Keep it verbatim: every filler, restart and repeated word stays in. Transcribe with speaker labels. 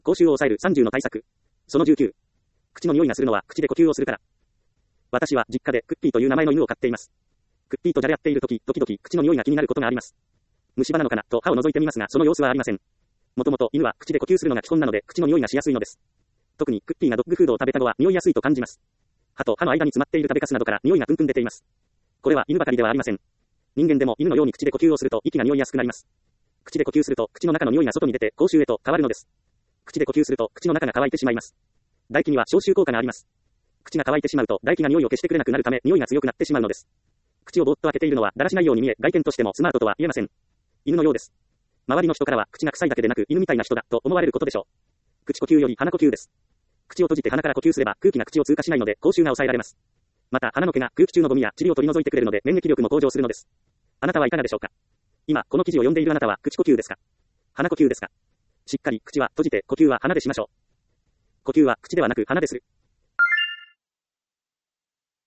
Speaker 1: 口臭を抑えるさんじゅうの対策。そのじゅうきゅう。口の匂いがするのは口で呼吸をするから。私は実家でクッピーという名前の犬を飼っています。クッピーとじゃれ合っているとき、時々口の匂いが気になることがあります。虫歯なのかなと歯を覗いてみますが、その様子はありません。もともと犬は口で呼吸するのが基本なので、口の匂いがしやすいのです。特にクッピーがドッグフードを食べた後は匂いやすいと感じます。歯と歯の間に詰まっている食べかすなどから匂いがプンプン出ています。これは犬ばかりではありません。人間でも犬のように口で呼吸をすると息が匂いやすくなります。口で呼吸すると口の中の匂いが外に出て口臭へと変わるのです。口で呼吸すると口の中が乾いてしまいます。唾液には消臭効果があります。口が乾いてしまうと唾液が匂いを消してくれなくなるため匂いが強くなってしまうのです。口をぼーっと開けているのはだらしないように見え、外見としてもスマートとは言えません。犬のようです。周りの人からは口が臭いだけでなく犬みたいな人だと思われることでしょう。口呼吸より鼻呼吸です。口を閉じて鼻から呼吸すれば空気が口を通過しないので口臭が抑えられます。また鼻の毛が空気中のゴミや塵を取り除いてくれるので免疫力も向上するのです。あなたはいかがでしょうか。今この記事を読んでいるあなたは口呼吸ですか、鼻呼吸ですか。しっかり口は閉じて呼吸は鼻でしましょう。呼吸は口ではなく鼻でする。